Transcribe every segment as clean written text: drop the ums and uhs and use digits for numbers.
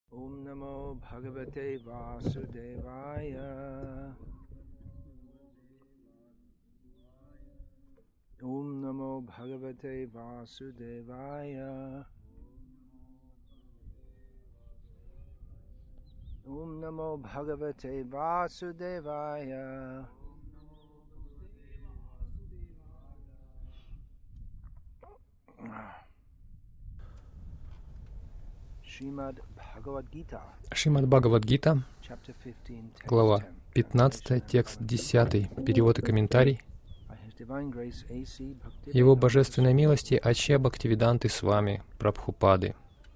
Om Namo Bhagavate Vasudevaya. Om Namo Bhagavate Vasudevaya. Om Namo Bhagavate Vasudevaya. Шримад Бхагавад-гита, глава 15, текст 10, перевод и комментарий. Его божественной милости Ачья Бхактивиданты с вами, Прабхупады.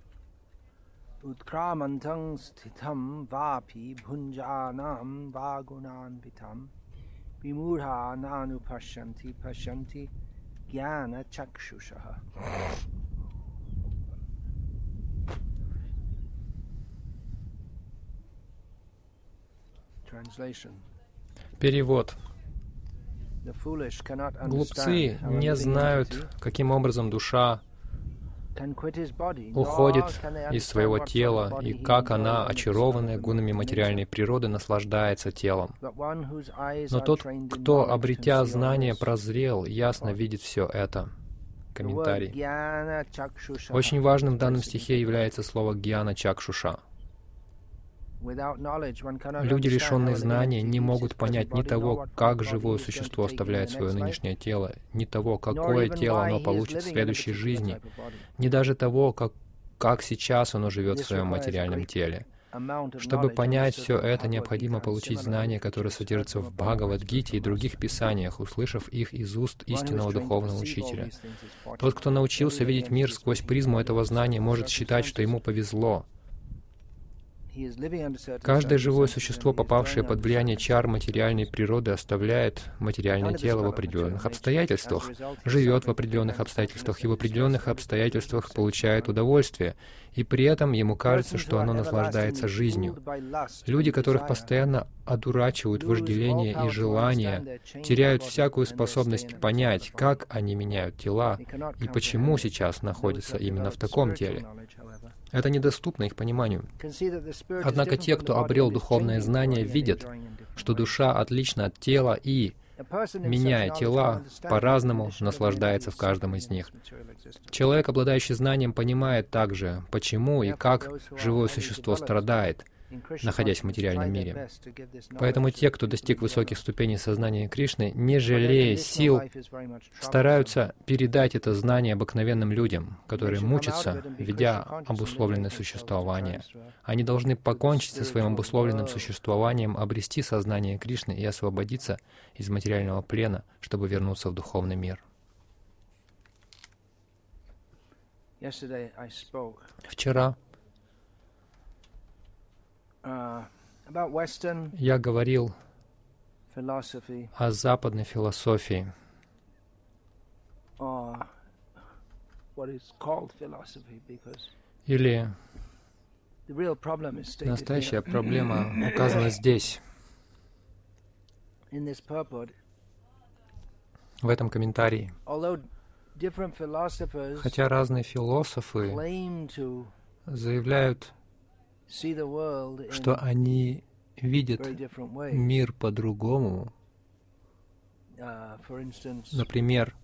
Utkramantang sthitam vapi bhunjanam vagunanvitam vimurha nanupashyanti pashyanti jnana chakshushaha. Перевод. Глупцы не знают, каким образом душа уходит из своего тела и как она, очарованная гунами материальной природы, наслаждается телом. Но тот, кто, обретя знание, прозрел, ясно видит все это. Комментарий. Очень важным в данном стихе является слово «гьяна чакшуша». Люди, лишенные знания, не могут понять ни того, как живое существо оставляет свое нынешнее тело, ни того, какое тело оно получит в следующей жизни, ни даже того, как сейчас оно живет в своем материальном теле. Чтобы понять все это, необходимо получить знания, которые содержатся в Бхагавад-гите и других писаниях, услышав их из уст истинного духовного учителя. Тот, кто научился видеть мир сквозь призму этого знания, может считать, что ему повезло. Каждое живое существо, попавшее под влияние чар материальной природы, оставляет материальное тело в определенных обстоятельствах, живет в определенных обстоятельствах и в определенных обстоятельствах получает удовольствие, и при этом ему кажется, что оно наслаждается жизнью. Люди, которых постоянно одурачивают вожделение и желание, теряют всякую способность понять, как они меняют тела и почему сейчас находятся именно в таком теле. Это недоступно их пониманию. Однако те, кто обрел духовное знание, видят, что душа отлична от тела и, меняя тела, по-разному наслаждается в каждом из них. Человек, обладающий знанием, понимает также, почему и как живое существо страдает, находясь в материальном мире. Поэтому те, кто достиг высоких ступеней сознания Кришны, не жалея сил, стараются передать это знание обыкновенным людям, которые мучатся, ведя обусловленное существование. Они должны покончить со своим обусловленным существованием, обрести сознание Кришны и освободиться из материального плена, чтобы вернуться в духовный мир. Вчера я говорил о западной философии, или настоящая проблема указана здесь, в этом комментарии. Хотя разные философы заявляют, что они видят мир по-другому. Например,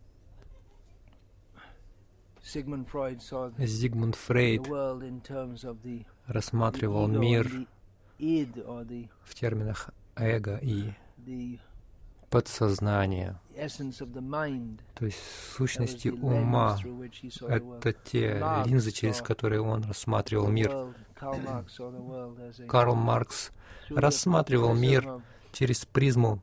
Зигмунд Фрейд рассматривал мир в терминах эго и подсознания, то есть сущности ума. Это те линзы, через которые он рассматривал мир. Карл Маркс рассматривал мир через призму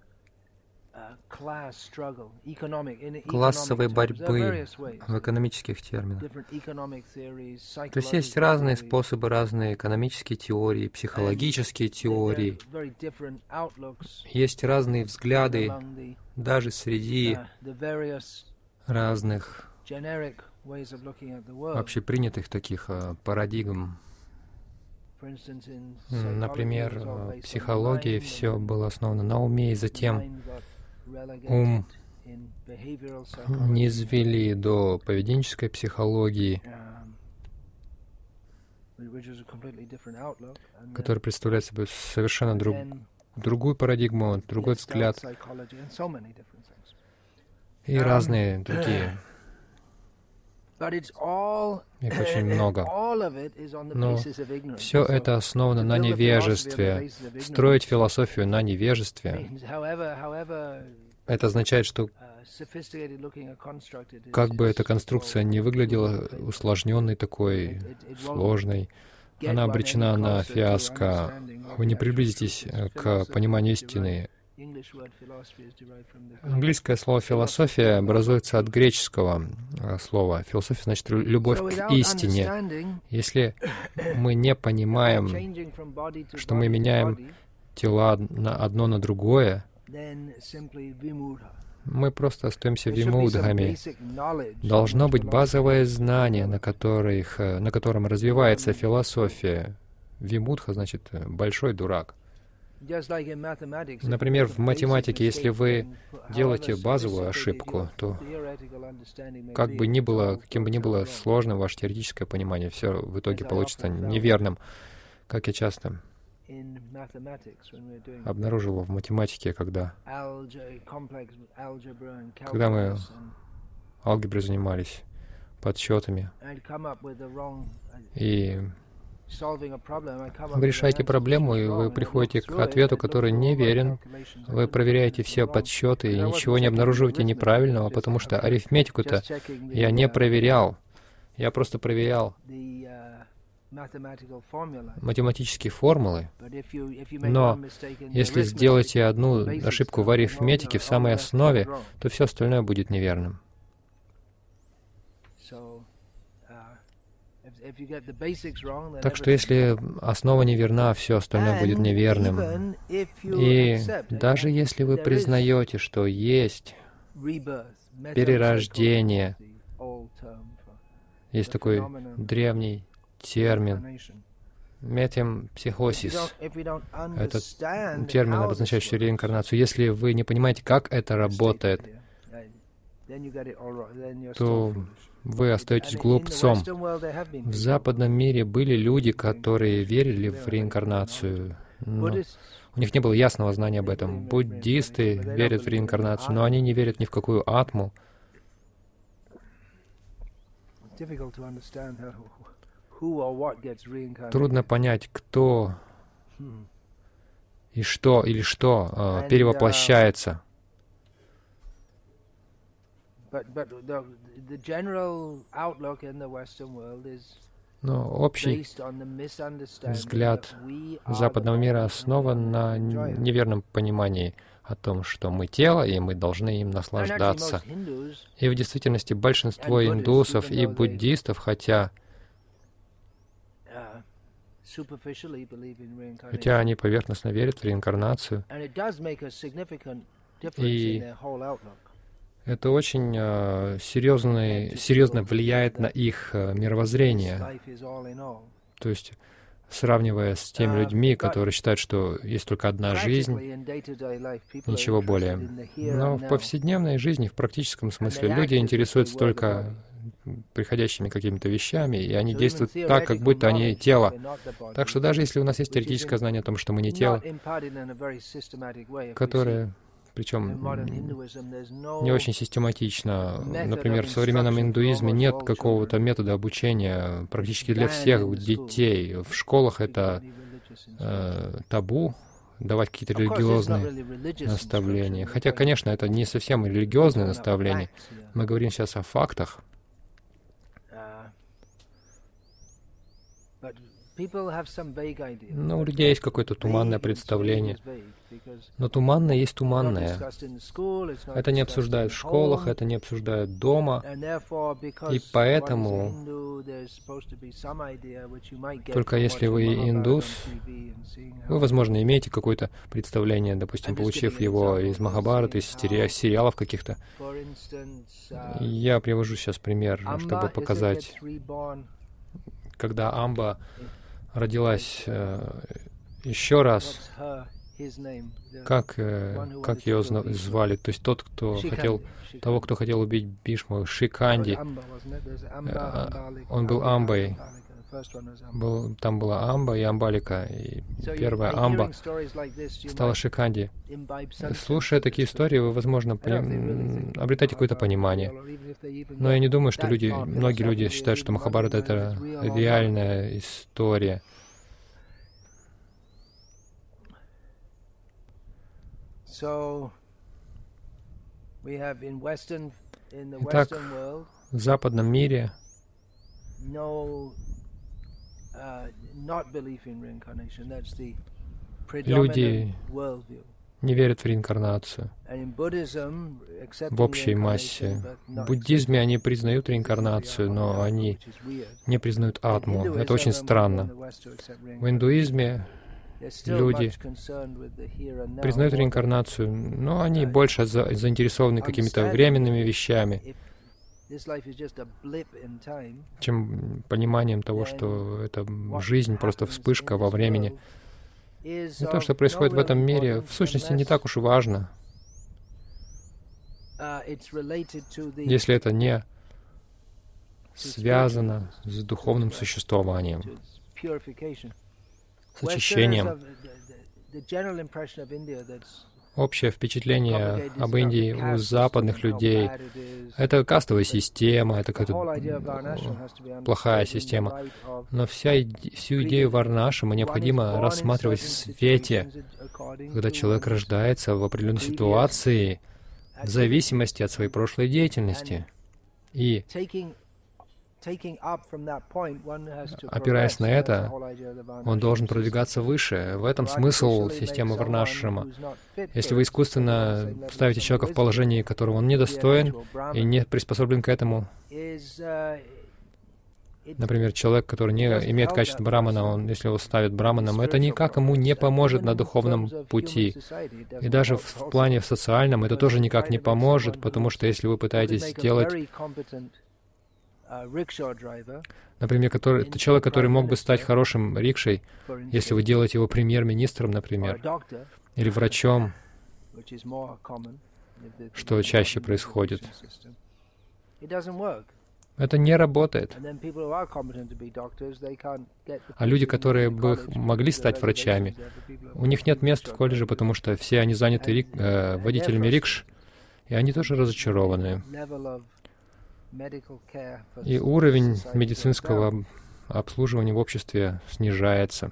классовой борьбы в экономических терминах. То есть есть разные способы, разные экономические теории, психологические теории. Есть разные взгляды даже среди разных общепринятых таких парадигм. Например, в психологии все было основано на уме, и затем ум низвели до поведенческой психологии. который представляет собой совершенно другую парадигму, другой взгляд и разные другие. Их очень много. Но все это основано на невежестве. Строить философию на невежестве — это означает, что как бы эта конструкция не выглядела усложненной такой, сложной, она обречена на фиаско. Вы не приблизитесь к пониманию истины. Английское слово «философия» образуется от греческого слова. Философия значит «любовь к истине». Если мы не понимаем, что мы меняем тела одно на другое, мы просто остаемся вимудхами. Должно быть базовое знание, на котором развивается философия. Вимудха значит «большой дурак». Например, в математике, если вы делаете базовую ошибку, то каким бы ни было сложным ваше теоретическое понимание, все в итоге получится неверным. Как я часто обнаружил в математике, когда мы алгеброй занимались, подсчетами, и вы решаете проблему, и вы приходите к ответу, который неверен. Вы проверяете все подсчеты и ничего не обнаруживаете неправильного, потому что арифметику-то я не проверял. Я просто проверял математические формулы. Но если сделаете одну ошибку в арифметике, в самой основе, то все остальное будет неверным. Так что если основа неверна, все остальное будет неверным. И даже если вы признаете, что есть перерождение, есть такой древний термин метемпсихосис. Этот термин, обозначающий реинкарнацию. Если вы не понимаете, как это работает, то вы остаетесь глупцом. В западном мире были люди, которые верили в реинкарнацию, но у них не было ясного знания об этом. Буддисты верят в реинкарнацию, но они не верят ни в какую атму. Трудно понять, кто и что или что перевоплощается. Но общий взгляд западного мира основан на неверном понимании о том, что мы тело, и мы должны им наслаждаться. И в действительности большинство индусов и буддистов, хотя они поверхностно верят в реинкарнацию, и это очень серьезно влияет на их мировоззрение. То есть, сравнивая с теми людьми, которые считают, что есть только одна жизнь, ничего более. Но в повседневной жизни, в практическом смысле, люди интересуются только приходящими какими-то вещами, и они действуют так, как будто они тело. Так что даже если у нас есть теоретическое знание о том, что мы не тело, которое, причем не очень систематично. Например, в современном индуизме нет какого-то метода обучения практически для всех детей. В школах это табу, давать какие-то религиозные наставления. Хотя, конечно, это не совсем религиозные наставления. Мы говорим сейчас о фактах. Но у людей есть какое-то туманное представление. Но туманное есть туманное. Это не обсуждают в школах, это не обсуждают дома. И поэтому, только если вы индус, вы, возможно, имеете какое-то представление, допустим, получив его из Махабхараты, из сериалов каких-то. Я привожу сейчас пример, чтобы показать, когда Амба родилась еще раз, как ее звали? То есть того, кто хотел убить Бишму, Шиканди, он был Амбой. Там была Амба и Амбалика, и первая Амба стала Шиканди. Слушая такие истории, вы, возможно, обретаете какое-то понимание. Но я не думаю, что многие люди считают, что Махабхарата — это реальная история. Итак, в западном мире люди не верят в реинкарнацию в общей массе. В буддизме они признают реинкарнацию, но они не признают атму. Это очень странно. В индуизме люди признают реинкарнацию, но они больше заинтересованы какими-то временными вещами, чем пониманием того, что это жизнь, просто вспышка во времени. И то, что происходит в этом мире, в сущности, не так уж и важно, если это не связано с духовным существованием, с очищением. Общее впечатление об Индии у западных людей — это кастовая система, это какая-то плохая система. Но всю идею Варнашрама необходимо рассматривать в свете, когда человек рождается в определенной ситуации в зависимости от своей прошлой деятельности. И опираясь на это, он должен продвигаться выше. В этом смысл системы Варнашрама. Если вы искусственно ставите человека в положении, которого он недостоин и не приспособлен к этому, например, человек, который не имеет качества брамана, если его ставят браманом, это никак ему не поможет на духовном пути. И даже в плане социальном это тоже никак не поможет, потому что если вы пытаетесь сделать, например, человек, который мог бы стать хорошим рикшей, если вы делаете его премьер-министром, например, или врачом, что чаще происходит. Это не работает. А люди, которые бы могли стать врачами, у них нет мест в колледже, потому что все они заняты водителями рикш, и они тоже разочарованы. И уровень медицинского обслуживания в обществе снижается.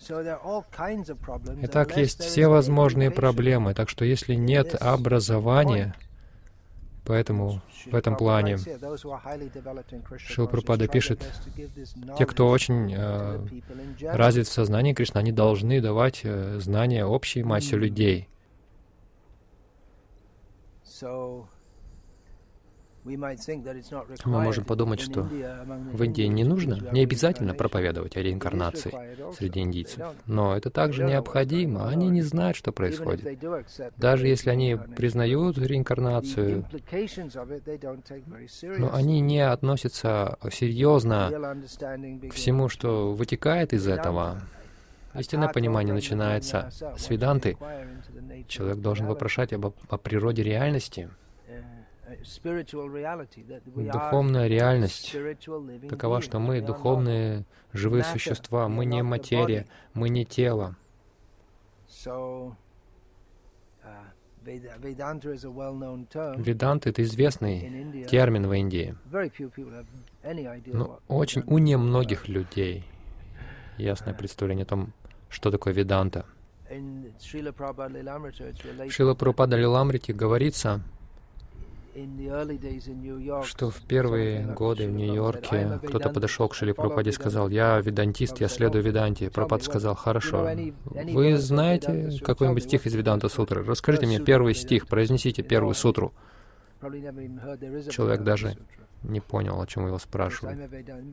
Итак, есть все возможные проблемы. Так что если нет образования, поэтому в этом плане Шрила Прабхупада пишет, те, кто очень развит в сознании Кришны, они должны давать знания общей массе людей. Мы можем подумать, что в Индии не нужно, не обязательно проповедовать о реинкарнации среди индийцев. Но это также необходимо. Они не знают, что происходит. Даже если они признают реинкарнацию, но они не относятся серьезно к всему, что вытекает из этого. Истинное понимание начинается с веданты. Человек должен вопрошать о природе реальности. Духовная реальность такова, что мы духовные живые существа, мы не материя, мы не тело. Веданта — это известный термин в Индии, но очень у немногих людей ясное представление о том, что такое веданта. В Шрила Прабхупада Лиламрите говорится, что в первые годы в Нью-Йорке кто-то подошел к Шриле Прабхупаде и сказал: «Я ведантист, я следую Веданте». Прабхупада сказал: «Хорошо. Вы знаете какой-нибудь стих из Веданта Сутры? Расскажите мне первый стих, произнесите первую сутру». Человек даже не понял, о чем его спрашивают.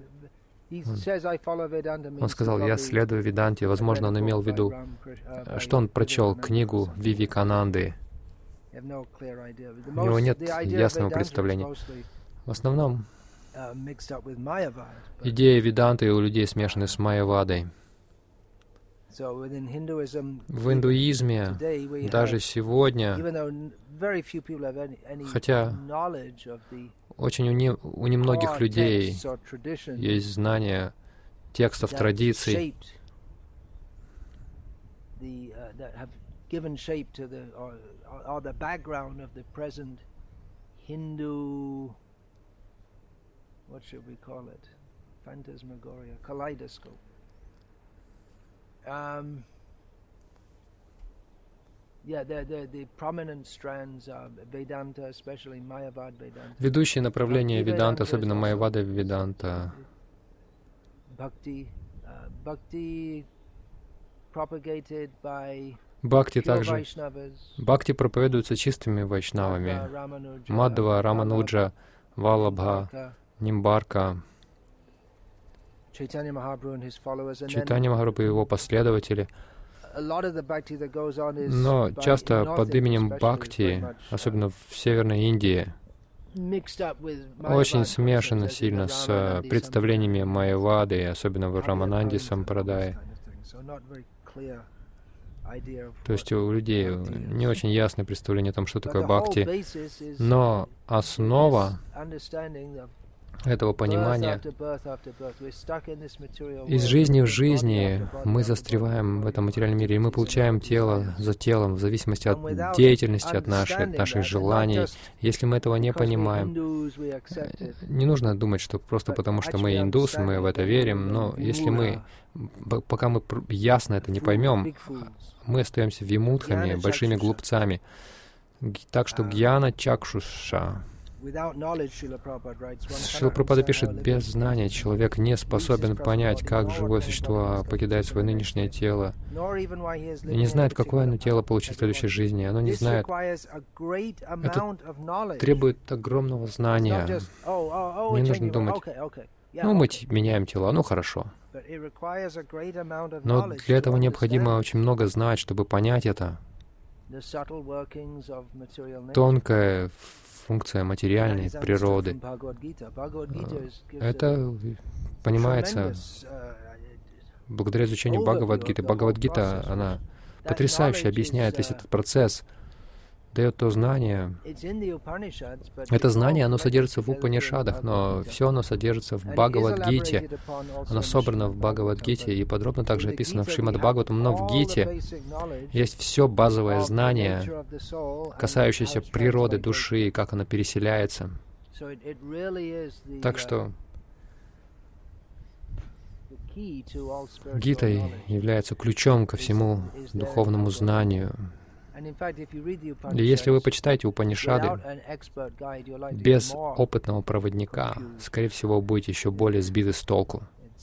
Он сказал: «Я следую Веданте». Возможно, он имел в виду, что он прочел книгу Вивекананды. У него нет ясного представления. В основном идеи веданты у людей смешаны с майявадой. В индуизме даже сегодня, хотя очень у немногих людей есть знания текстов, традиций, ведущие направления Веданты, особенно Майявада Веданта. Бхакти также. Бхакти проповедуется чистыми вайшнавами. Мадхава, Рамануджа, Валабха, Нимбарка, Чайтанья Махапрабху и его последователи. Но часто под именем Бхакти, особенно в Северной Индии, очень смешано сильно с представлениями Майявады, особенно в Рамананди Сампрадае. То есть у людей не очень ясное представление о том, что такое Бхакти. Но основа этого понимания из жизни в жизни мы застреваем в этом материальном мире, и мы получаем тело за телом в зависимости от деятельности, от наших желаний. Если мы этого не понимаем, не нужно думать, что просто потому, что мы индусы, мы в это верим, но если мы, пока мы ясно это не поймем, мы остаемся вимудхами, большими глупцами. Так что гьяна чакшуша. Шрила Прабхупада пишет, без знания человек не способен понять, как живое существо покидает свое нынешнее тело, и не знает, какое оно тело получит в следующей жизни. Оно не знает. Это требует огромного знания. Не нужно думать, ну, мы меняем тела, ну, хорошо. Но для этого необходимо очень много знать, чтобы понять это. Тонкая функция материальной природы. Это понимается благодаря изучению Бхагавад-гиты. Бхагавад-гита, она потрясающе объясняет весь этот процесс, дает то знание. Это знание, оно содержится в Упанишадах, но все оно содержится в Бхагавад-гите. Оно собрано в Бхагавад-гите и подробно также описано в Шримад-Бхагаватам, но в Гите есть все базовое знание, касающееся природы души, как оно переселяется. Так что Гита является ключом ко всему духовному знанию. И если вы почитаете Упанишады без опытного проводника, скорее всего, будете еще более сбиты с толку.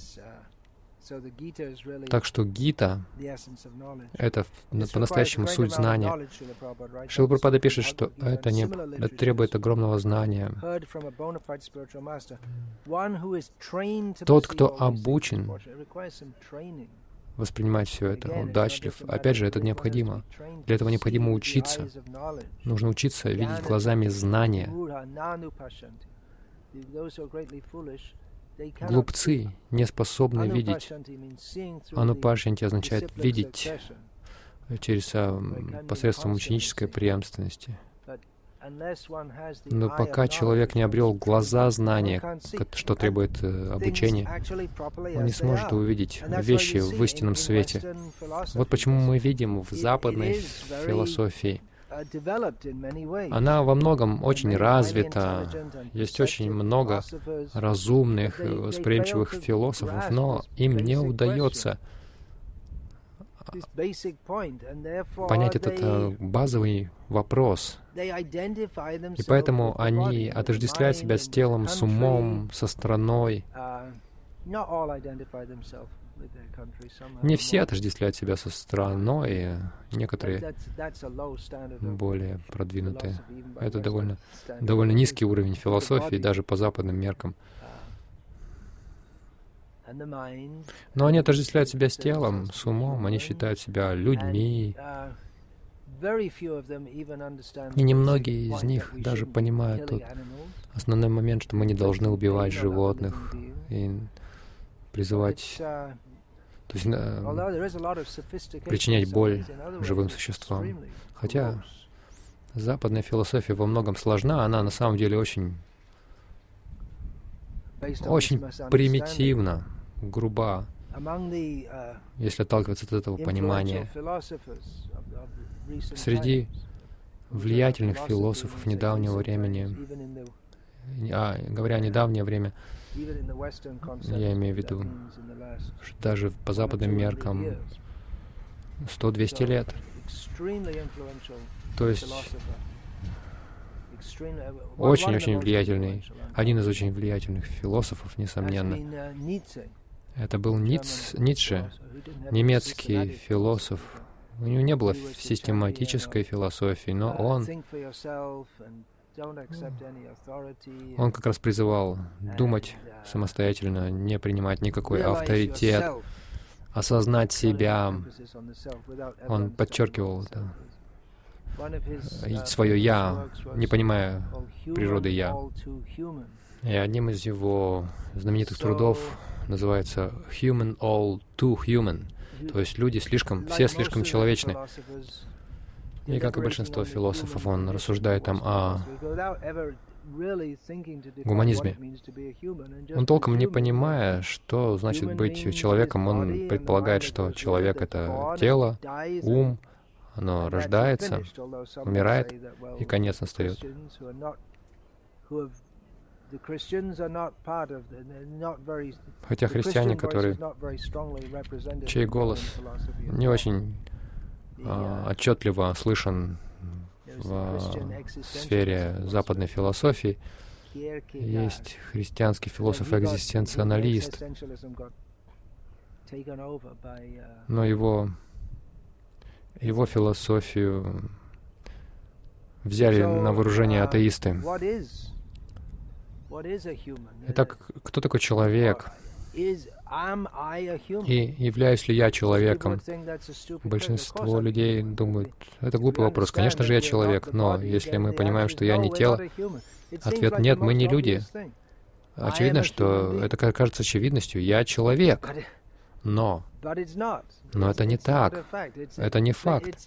Так что Гита — это по-настоящему суть знания. Шрила Прабхупада пишет, что это требует огромного знания. Тот, кто обучен воспринимать все это, удачлив. Опять же, это необходимо. Для этого необходимо учиться. Нужно учиться видеть глазами знания. Глупцы не способны видеть. Анупашьянти означает видеть посредством ученической преемственности. Но пока человек не обрел глаза знания, что требует обучения, он не сможет увидеть вещи в истинном свете. Вот почему мы видим в западной философии. Она во многом очень развита, есть очень много разумных, восприимчивых философов, но им не удается понять этот базовый вопрос. И поэтому они отождествляют себя с телом, с умом, со страной. Не все отождествляют себя со страной, некоторые более продвинутые. Это довольно низкий уровень философии, даже по западным меркам. Но они отождествляют себя с телом, с умом, они считают себя людьми. И немногие из них даже понимают тот основной момент, что мы не должны убивать животных и призывать, то есть причинять боль живым существам. Хотя западная философия во многом сложна, она на самом деле очень примитивна, груба, если отталкиваться от этого понимания. Среди влиятельных философов недавнего времени, говоря о недавнее время, я имею в виду, что даже по западным меркам 100-200 лет. То есть очень-очень влиятельный, один из очень влиятельных философов, несомненно. Это был Ницше, немецкий философ. У него не было систематической философии, но он как раз призывал думать самостоятельно, не принимать никакой авторитет, осознать себя. Он подчеркивал свое «я», не понимая природы «я». И одним из его знаменитых трудов называется «Human all too human», то есть люди все слишком человечны. И как и большинство философов, он рассуждает там о гуманизме. Он толком не понимая, что значит быть человеком, он предполагает, что человек — это тело, ум, оно рождается, умирает, и конец настает. Хотя христиане, чей голос не очень отчетливо слышен в сфере западной философии, есть христианский философ-экзистенциалист, но его философию взяли на вооружение атеисты. Итак, кто такой человек? И являюсь ли я человеком? Большинство людей думают, это глупый вопрос. Конечно же, я человек, но если мы понимаем, что я не тело, ответ — нет, мы не люди. Очевидно, что это кажется очевидностью. Я человек. Но это не так. Это не факт.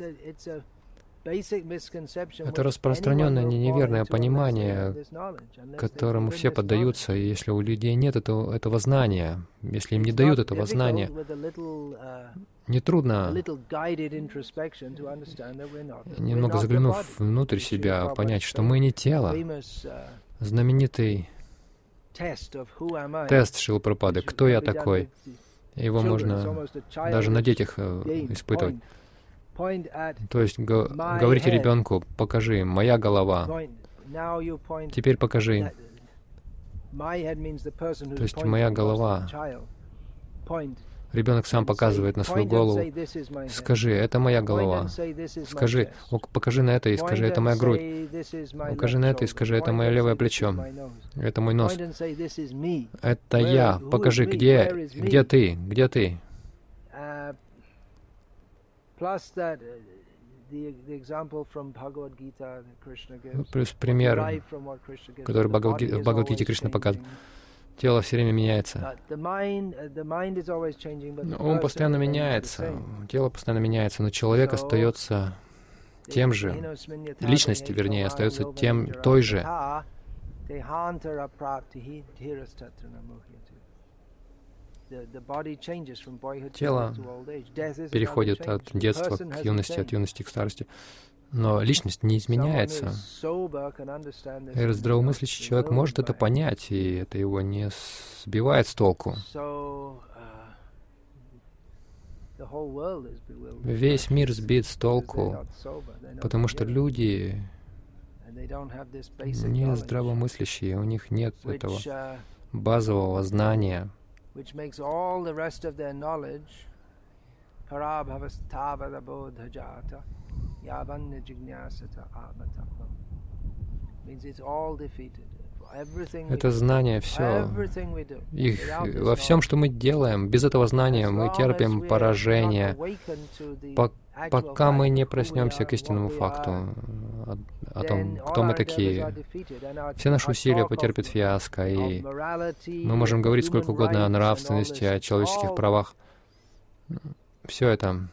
Это распространенное неверное понимание, которому все поддаются, и если у людей нет этого знания, если им не дают этого знания, нетрудно, немного заглянув внутрь себя, понять, что мы не тело. Знаменитый тест Шрилы Прабхупады «Кто я такой?» Его можно даже на детях испытывать. То есть говорите ребенку: покажи, моя голова. Теперь покажи. То есть моя голова. Ребенок сам показывает на свою голову. Скажи, это моя голова. Скажи, покажи на это и скажи, это моя грудь. Покажи на это и скажи, это мое левое плечо. Это мой нос. Это я. Покажи, где ты? Где ты? Плюс пример, который в Бхагавад-гите Кришна показывает. Тело все время меняется. Ум постоянно меняется, тело постоянно меняется, но человек остается тем же. Личность, вернее, остается той же. Тело переходит от детства к юности, от юности к старости. Но личность не изменяется. И здравомыслящий человек может это понять, и это его не сбивает с толку. Весь мир сбит с толку, потому что люди не здравомыслящие, у них нет этого базового знания, это знание все. Во всем, что мы делаем, без этого знания мы терпим поражение, пока мы не проснемся к истинному факту о том, кто мы такие. Все наши усилия потерпят фиаско, и мы можем говорить сколько угодно о нравственности, о человеческих правах. Все это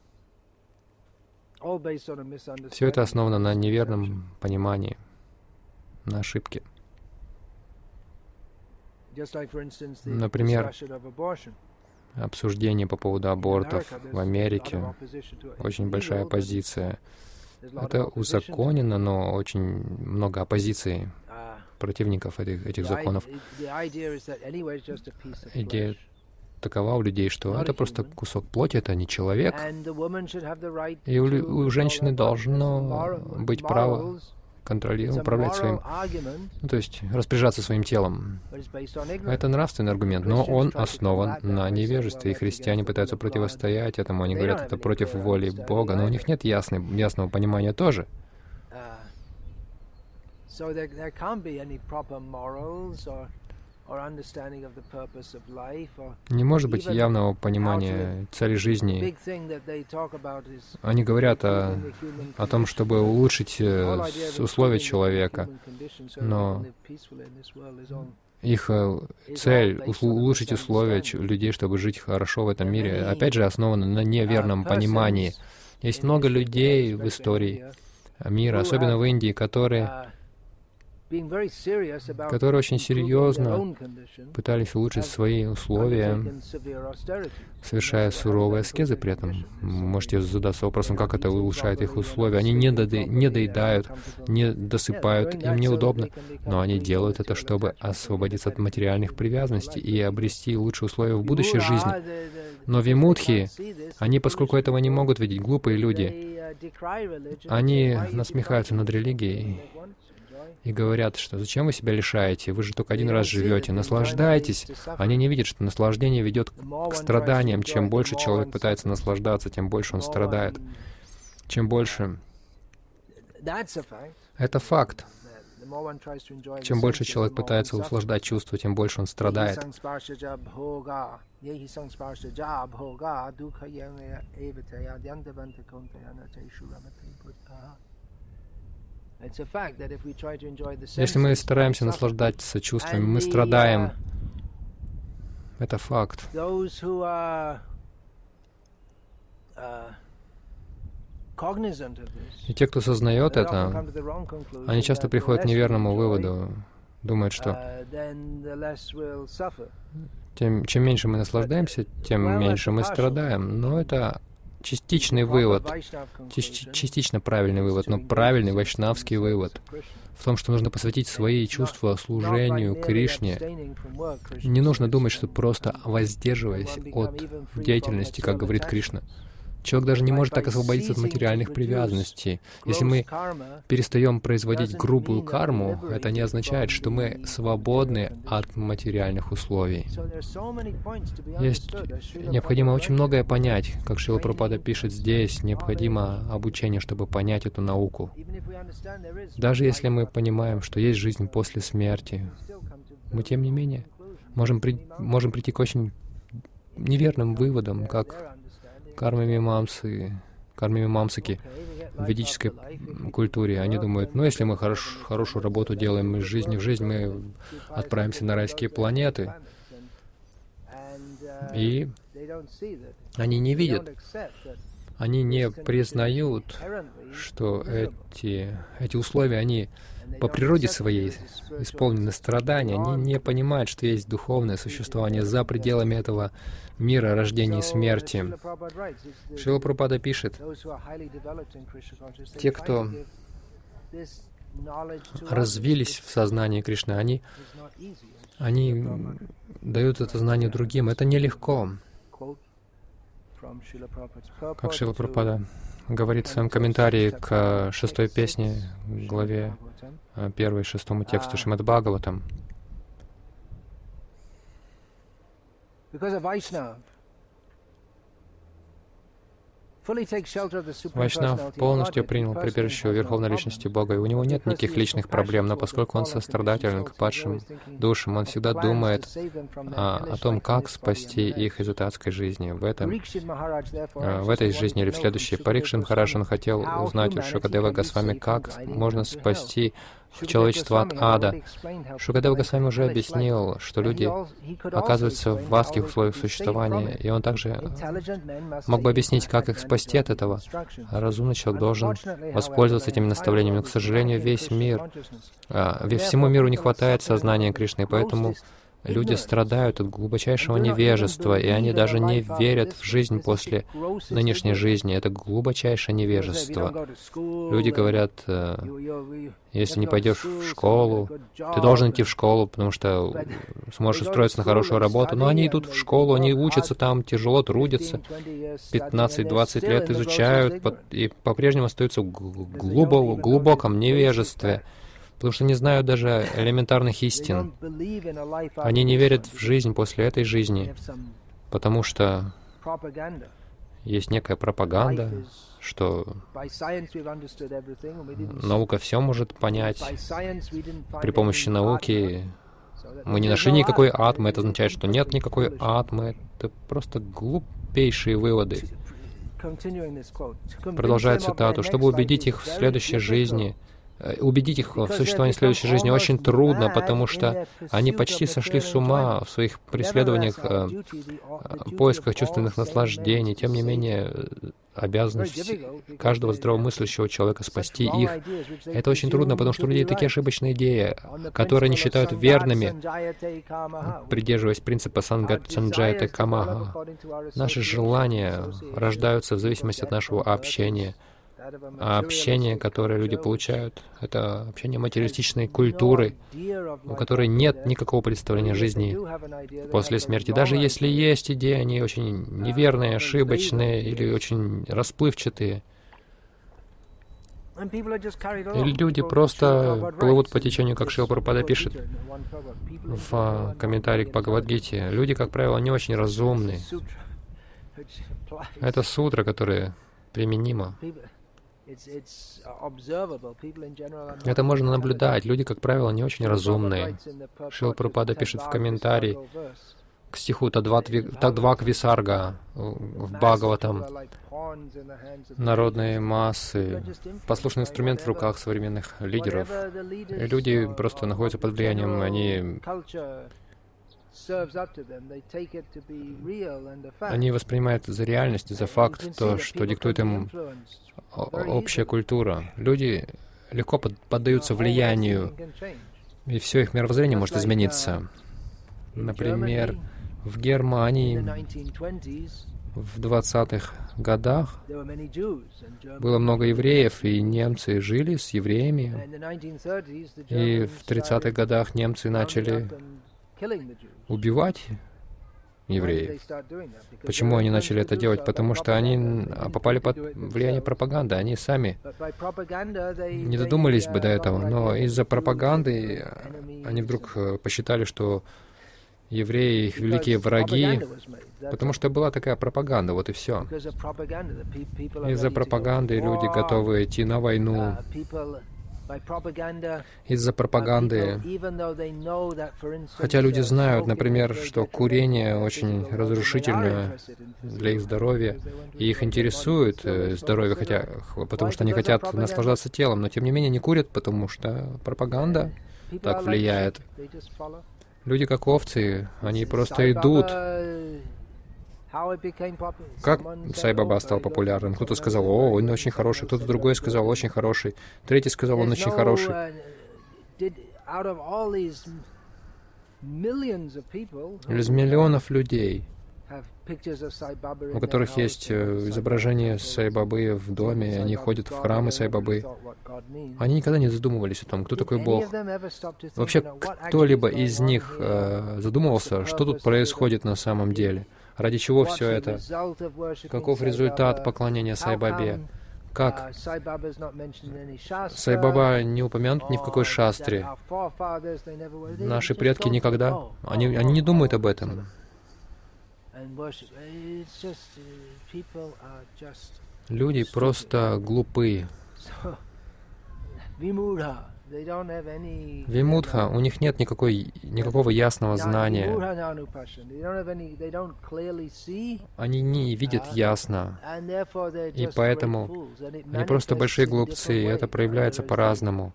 основано на неверном понимании, на ошибке. Например, обсуждение по поводу абортов в Америке, очень большая оппозиция. Это узаконено, но очень много оппозиции, противников этих законов. Идея такова у людей, что это просто кусок плоти, это не человек. И у женщины должно быть право управлять своим, то есть распоряжаться своим телом. Это нравственный аргумент, но он основан на невежестве, и христиане пытаются противостоять этому. Они говорят, это против воли Бога, но у них нет ясного понимания тоже. Не может быть явного понимания цели жизни. Они говорят о том, чтобы улучшить условия человека, но их цель — улучшить условия людей, чтобы жить хорошо в этом мире, опять же, основана на неверном понимании. Есть много людей в истории мира, особенно в Индии, которые очень серьезно пытались улучшить свои условия, совершая суровые аскезы при этом. Можете задаться вопросом, как это улучшает их условия. Они не доедают, не досыпают, им неудобно, но они делают это, чтобы освободиться от материальных привязанностей и обрести лучшие условия в будущей жизни. Но вимудхи, они, поскольку этого не могут видеть, глупые люди, они насмехаются над религией и говорят, что зачем вы себя лишаете, вы же только один раз живете, наслаждайтесь. Они не видят, что наслаждение ведет к страданиям. Чем больше человек пытается наслаждаться, тем больше он страдает. Чем больше... Это факт. Чем больше человек пытается услаждать чувства, тем больше он страдает. Если мы стараемся наслаждаться чувствами, мы страдаем. Это факт. И те, кто сознает это, они часто приходят к неверному выводу, думают, что чем меньше мы наслаждаемся, тем меньше мы страдаем. Но это частичный вывод, частично правильный вывод, но правильный вайшнавский вывод в том, что нужно посвятить свои чувства служению Кришне. Не нужно думать, что просто воздерживаясь от деятельности, как говорит Кришна. Человек даже не может так освободиться от материальных привязанностей. Если мы перестаем производить грубую карму, это не означает, что мы свободны от материальных условий. Необходимо очень многое понять. Как Шрила Прабхупада пишет здесь, необходимо обучение, чтобы понять эту науку. Даже если мы понимаем, что есть жизнь после смерти, мы, тем не менее, можем прийти к очень неверным выводам, как карма-мимамсаки в ведической культуре. Они думают, если мы хорошую работу делаем из жизни в жизнь, мы отправимся на райские планеты. И они не видят, они не признают, что эти условия, они по природе своей исполнены страдания. Они не понимают, что есть духовное существование за пределами этого мира рождения и смерти. Шрила Прабхупада пишет, те, кто развились в сознании Кришны, они дают это знание другим. Это нелегко. Как Шрила Прабхупада говорит в своем комментарии к 6-й песне, главе 1, 6-му тексту Шримад Бхагаватам. Вайшнав полностью принял прибежище у Верховной Личности Бога, и у него нет никаких личных проблем, но поскольку он сострадателен к падшим душам, он всегда думает о том, как спасти их из этой адской жизни, в этой жизни или в следующей. Парикшит Махарадж, он хотел узнать у Шукадева Госвами, как можно спасти человечество от ада. Шукадева Госвами уже объяснил, что люди оказываются в адских условиях существования, и он также мог бы объяснить, как их спасти от этого. Разумный человек должен воспользоваться этими наставлениями, но, к сожалению, всему миру не хватает сознания Кришны, и поэтому Люди страдают от глубочайшего невежества, и они даже не верят в жизнь после нынешней жизни. Это глубочайшее невежество. Люди говорят, если не пойдешь в школу, ты должен идти в школу, потому что сможешь устроиться на хорошую работу. Но они идут в школу, они учатся там, тяжело трудятся, 15-20 лет изучают, и по-прежнему остаются в глубоком невежестве, потому что не знают даже элементарных истин. Они не верят в жизнь после этой жизни, потому что есть некая пропаганда, что наука все может понять. При помощи науки мы не нашли никакой атмы, это означает, что нет никакой атмы. Это просто глупейшие выводы. Продолжает цитату. Чтобы убедить их в следующей жизни, убедить их в существовании следующей жизни очень трудно, потому что они почти сошли с ума в своих преследованиях, поисках чувственных наслаждений. Тем не менее, обязанность каждого здравомыслящего человека спасти их. Это очень трудно, потому что у людей такие ошибочные идеи, которые они считают верными, придерживаясь принципа санджаяте камаха. Наши желания рождаются в зависимости от нашего общения. А общение, которое люди получают, это общение материалистичной культуры, у которой нет никакого представления о жизни после смерти. Даже если есть идеи, они очень неверные, ошибочные или очень расплывчатые. И люди просто плывут по течению, как Шрила Прабхупада пишет в комментарии к Бхагавад-гите. Люди, как правило, не очень разумны. Это сутра, которая применима. Это можно наблюдать. Люди, как правило, не очень разумные. Шрила Прабхупада пишет в комментарии к стиху Тадвак Висарга в Бхагаватам. Народные массы, послушный инструмент в руках современных лидеров. И люди просто находятся под влиянием, они воспринимают за реальность, за факт, то, что диктует им общая культура. Люди легко поддаются влиянию, и все их мировоззрение может измениться. Например, в Германии в 20-х годах было много евреев, и немцы жили с евреями. И в 30-х годах немцы начали убивать евреев. Почему они начали это делать? Потому что они попали под влияние пропаганды. Они сами не додумались бы до этого, но из-за пропаганды они вдруг посчитали, что евреи — их великие враги, потому что была такая пропаганда, вот и все. Из-за пропаганды люди готовы идти на войну. Из-за пропаганды, хотя люди знают, например, что курение очень разрушительно для их здоровья, и их интересует здоровье, потому что они хотят наслаждаться телом, но тем не менее не курят, потому что пропаганда так влияет. Люди как овцы, они просто идут. Как Сай Баба стал популярным? Кто-то сказал: «О, он очень хороший», кто-то другой сказал: «Очень хороший», третий сказал: «Он очень хороший». Из миллионов людей, у которых есть изображение Сай Бабы в доме, они ходят в храмы Сай Бабы, они никогда не задумывались о том, кто такой Бог. Вообще, кто-либо из них задумывался, что тут происходит на самом деле? Ради чего все это? Каков результат поклонения Сай Бабе? Как Сай Баба не упомянут ни в какой шастре? Наши предки никогда, они не думают об этом. Люди просто глупы. Вимудха, у них нет никакого ясного знания. Они не видят ясно, и поэтому они просто большие глупцы, и это проявляется по-разному.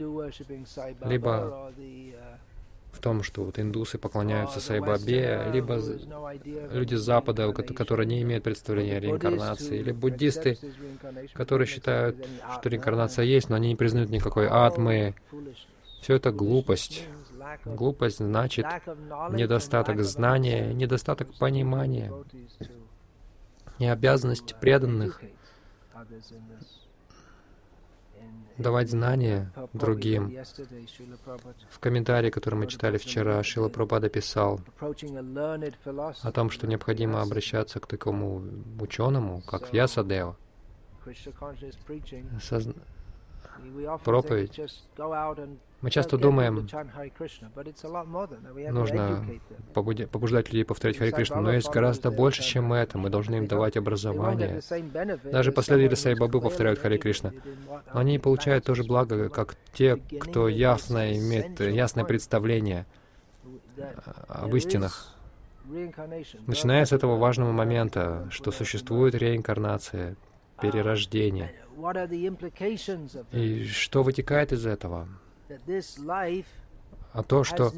Либо в том, что вот индусы поклоняются Сай Бабе, либо люди с Запада, которые не имеют представления о реинкарнации, или буддисты, которые считают, что реинкарнация есть, но они не признают никакой атмы. Все это глупость. Глупость значит недостаток знания, недостаток понимания и обязанность преданных давать знания другим. В комментарии, который мы читали вчера, Шрила Прабхупада писал о том, что необходимо обращаться к такому ученому, как Вьясадева. Проповедь. Мы часто думаем, нужно побуждать людей повторять Харе Кришну, но есть гораздо больше, чем это. Мы должны им давать образование. Даже последователи Сай Бабы повторяют Харе Кришна. Но они получают то же благо, как те, кто ясно имеет ясное представление об истинах. Начиная с этого важного момента, что существует реинкарнация, перерождение. И что вытекает из этого? А то, что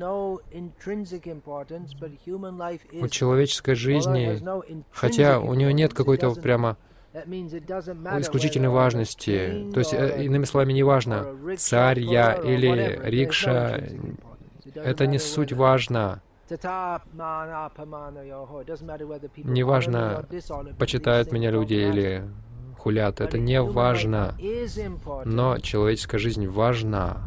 у человеческой жизни, хотя у нее нет какой-то прямо исключительной важности, то есть, иными словами, не важно, царь я или рикша, это не суть важно. Не важно, почитают меня люди или хулят, это не важно, но человеческая жизнь важна.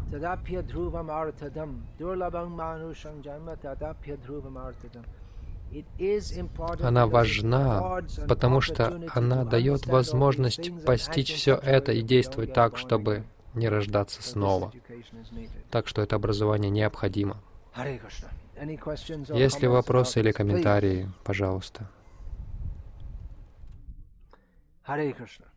Она важна, потому что она дает возможность постичь все это и действовать так, чтобы не рождаться снова. Так что это образование необходимо. Есть ли вопросы или комментарии, пожалуйста? Hare Krishna.